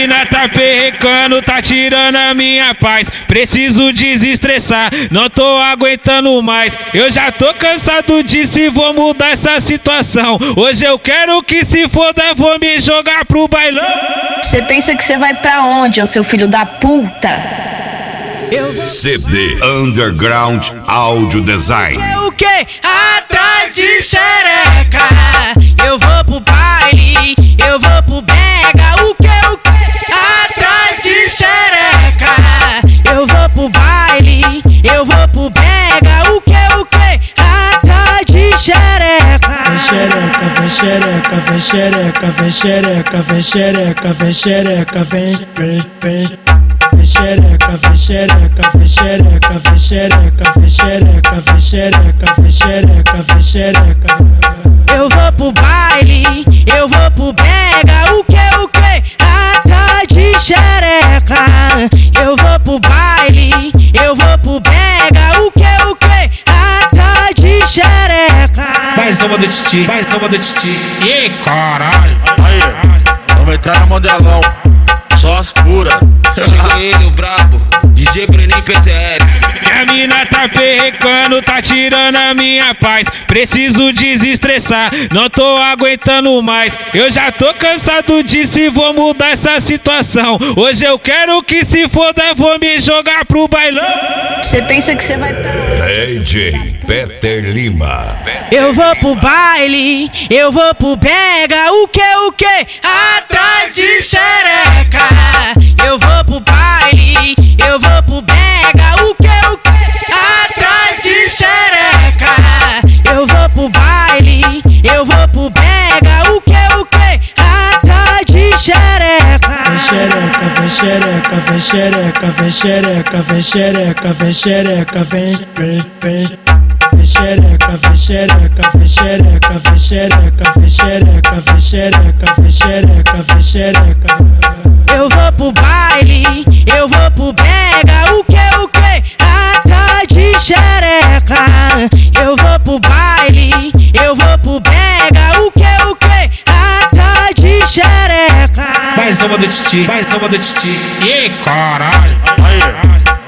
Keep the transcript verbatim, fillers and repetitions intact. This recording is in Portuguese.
mina tá perrecando, tá tirando a minha paz. Preciso desestressar, não tô aguentando mais. Eu já tô cansado disso e vou mudar essa situação. Hoje eu quero que se foda, vou me jogar pro bailão. Você pensa que você vai pra onde, ô seu filho da puta? C D Underground Audio Design. O que? Atrás de xereca. Eu vou pro baile, eu vou pro brega. O que? O que? Atrás de xereca. Eu vou pro baile, eu vou pro brega. O que? O que? Atrás de xereca. Vem xereca, vem xereca, vem xereca, vem xereca, vem xereca, vem xereca, vem, vem, vem. Vem xereca, vem xereca, vem xereca, vem xereca, vem xereca, vem xereca, vem xereca, vem xereca. Eu vou pro baile, eu vou pro brega. O que, o que? Atrás de xereca. Eu vou pro baile, eu vou pro brega. O que, o que? Atrás de xereca. Mais uma do Titi, mais uma do Titi. Ih, caralho. Aí, vamos entrar na modelão. Só as puras. Chegou ele, o brabo, D J Bruninho P Z S. Minha mina tá perrecando, tá tirando a minha paz. Preciso desestressar, não tô aguentando mais. Eu já tô cansado disso e vou mudar essa situação. Hoje eu quero que se foda, vou me jogar pro bailão. Você pensa que você vai pra onde? D J Peter Lima. Eu vou pro baile, eu vou pro brega. O que, o que? Atrás de xereca. Eu vou pro baile, eu vou pro brega. O que, o que? Atrás de xereca. Eu vou pro baile, eu vou pro brega. O que, o que? Atrás de xereca. Vem xereca, vem xereca, vem xereca, vem xereca, vem xereca, vem xereca, vem, vem, vem. Vem xereca, vem xereca, vem xereca, vem xereca, vem xereca, vem xereca, vem xereca, vem xereca. Eu vou pro baile, eu vou pro brega. O que, o que? Atrás de xereca. Eu vou pro baile, eu vou pro brega. O que, o que? Atrás de xereca. Mais uma do Titi, mais uma do Titi. Ih, caralho. Aí,